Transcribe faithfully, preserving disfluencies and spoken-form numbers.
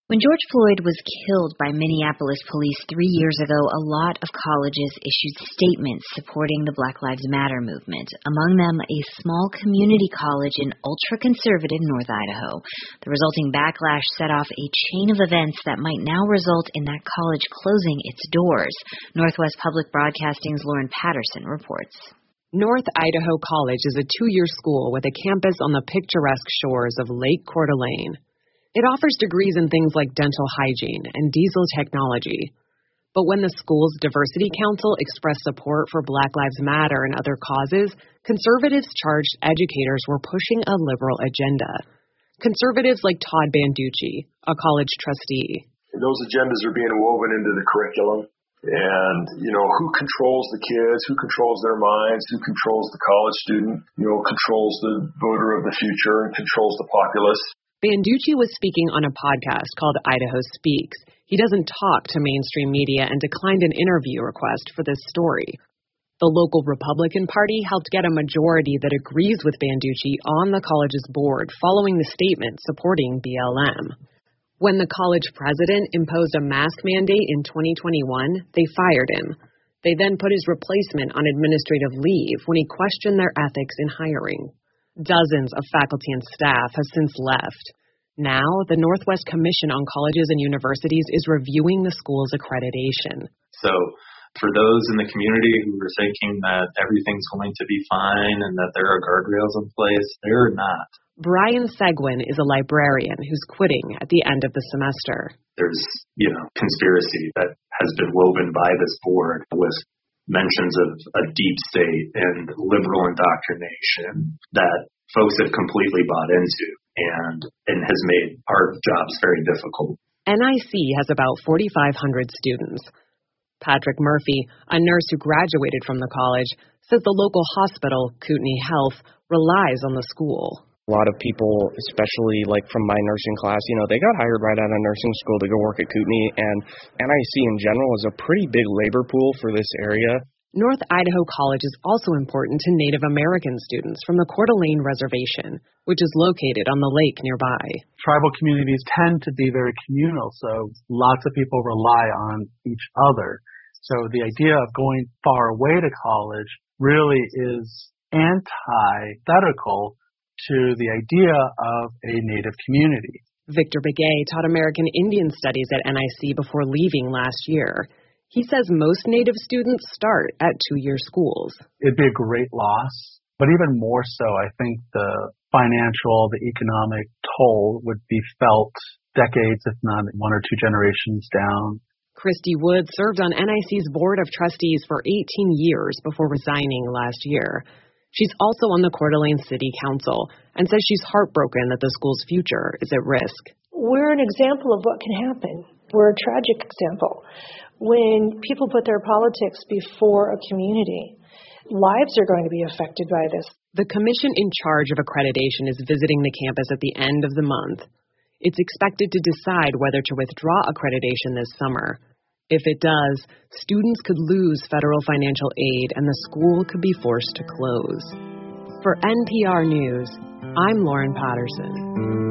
When George Floyd was killed by Minneapolis police three years ago, a lot of colleges issued statements supporting the Black Lives Matter movement, among them a small community college in ultra-conservative North Idaho. The resulting backlash set off a chain of events that might now result in that college closing its doors. Northwest Public Broadcasting's Lauren Patterson reports. North Idaho College is a two-year school with a campus on the picturesque shores of Lake Coeur d'Alene. It offers degrees in things like dental hygiene and diesel technology. But when the school's Diversity Council expressed support for Black Lives Matter and other causes, conservatives charged educators were pushing a liberal agenda. Conservatives like Todd Banducci, a college trustee. Those agendas are being woven into the curriculum. And, you know, who controls the kids, who controls their minds, who controls the college student, you know, controls the voter of the future and controls the populace. Banducci was speaking on a podcast called Idaho Speaks. He doesn't talk to mainstream media and declined an interview request for this story. The local Republican Party helped get a majority that agrees with Banducci on the college's board following the statement supporting B L M. When the college president imposed a mask mandate in twenty twenty-one, they fired him. They then put his replacement on administrative leave when he questioned their ethics in hiring. Dozens of faculty and staff have since left. Now, the Northwest Commission on Colleges and Universities is reviewing the school's accreditation. So, for those in the community who are thinking that everything's going to be fine and that there are guardrails in place, they're not. Brian Seguin is a librarian who's quitting at the end of the semester. There's, you know, conspiracy that has been woven by this board with mentions of a deep state and liberal indoctrination that folks have completely bought into and, and has made our jobs very difficult. N I C has about forty-five hundred students. Patrick Murphy, a nurse who graduated from the college, says the local hospital, Kootenai Health, relies on the school. A lot of people, especially like from my nursing class, you know, they got hired right out of nursing school to go work at Kootenai, and N I C in general is a pretty big labor pool for this area. North Idaho College is also important to Native American students from the Coeur d'Alene Reservation, which is located on the lake nearby. Tribal communities tend to be very communal, so lots of people rely on each other. So the idea of going far away to college really is antithetical to the idea of a Native community. Victor Begay taught American Indian Studies at N I C before leaving last year. He says most Native students start at two-year schools. It'd be a great loss, but even more so, I think the financial, the economic toll would be felt decades, if not one or two generations down. Christy Wood served on N I C's Board of Trustees for eighteen years before resigning last year. She's also on the Coeur d'Alene City Council and says she's heartbroken that the school's future is at risk. We're an example of what can happen. We're a tragic example. When people put their politics before a community, lives are going to be affected by this. The commission in charge of accreditation is visiting the campus at the end of the month. It's expected to decide whether to withdraw accreditation this summer. If it does, students could lose federal financial aid and the school could be forced to close. For N P R News, I'm Lauren Patterson.